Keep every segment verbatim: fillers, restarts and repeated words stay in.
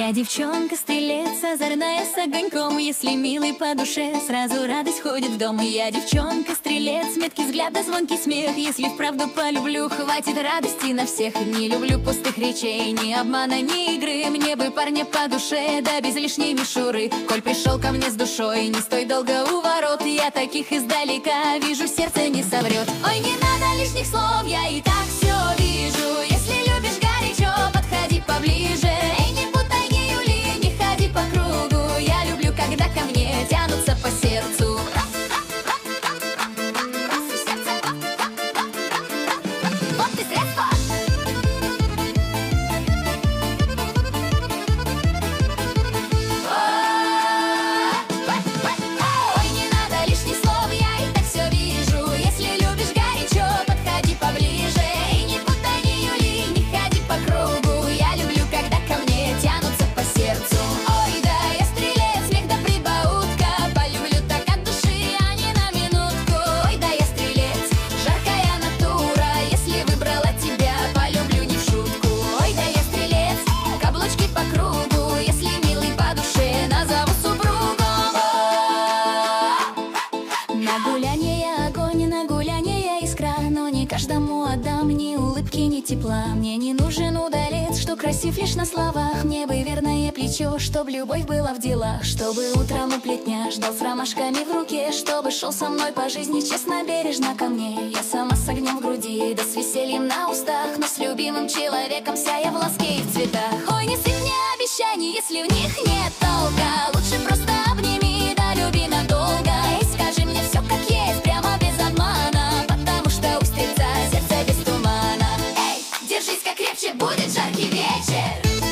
Я девчонка-стрелец, озорная с огоньком. Если милый по душе, сразу радость ходит в дом. Я девчонка-стрелец, меткий взгляд да звонкий смех. Если вправду полюблю, хватит радости на всех. Не люблю пустых речей, ни обмана, ни игры. Мне бы парня по душе, да без лишней мишуры. Коль пришел ко мне с душой, не стой долго у ворот. Я таких издалека вижу, сердце не соврет. Ой, не надо лишних слов, я и так все вижу. Если любишь горячо, подходи поближе. Эй, не путай Юли, не ходи по кругу. Я люблю, когда ко мне тянутся по сердцу. Вот и средство. Ой, не надо лишних слов, я и так все вижу. Если любишь горячо, подходи поближе. Эй, не путай Юли, не ходи по кругу. Я люблю, когда ко мне тянутся по сердцу. Ой, да, я стрелец, смех да прибаутка. Полюблю так от души, а не на минутку. Ой, да, я стрелец, жаркая натура. Если выбрала тебя, полюблю не в шутку. Ой, да, я стрелец, каблучки по кругу. Если милый по душе, назову супругом. На гулянье я огонь, на гулянье я искра. Но не каждому отдам ни улыбки, ни тепла. Мне не нужен удалец, что красив лишь на словах. Мне бы верное плечо, чтоб любовь была в делах. Чтобы утром у плетня ждал с ромашками в руке. Чтобы шел со мной по жизни честно, бережно ко мне. Я сама с огнем в груди, да с весельем на устах. Но с любимым человеком вся я в ласке и в цветах. Ой, не сыпь мне обещаний, если в них нет толка. Лучше просто обними, да люби надолго. И скажи мне все как есть, прямо без обмана. Потому что у стрельца сердце без тумана. Эй, держись как крепче, будет жаркий вечер.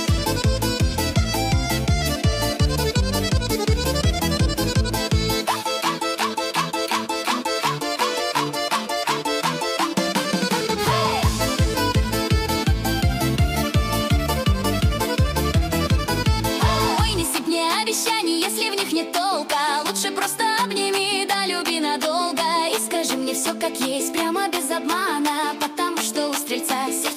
Ой, не сыпь мне обещаний, если в них нет толка. Лучше просто обними, да люби надолго. И скажи мне все как есть, прямо без обмана. Потому что у стрельца сердце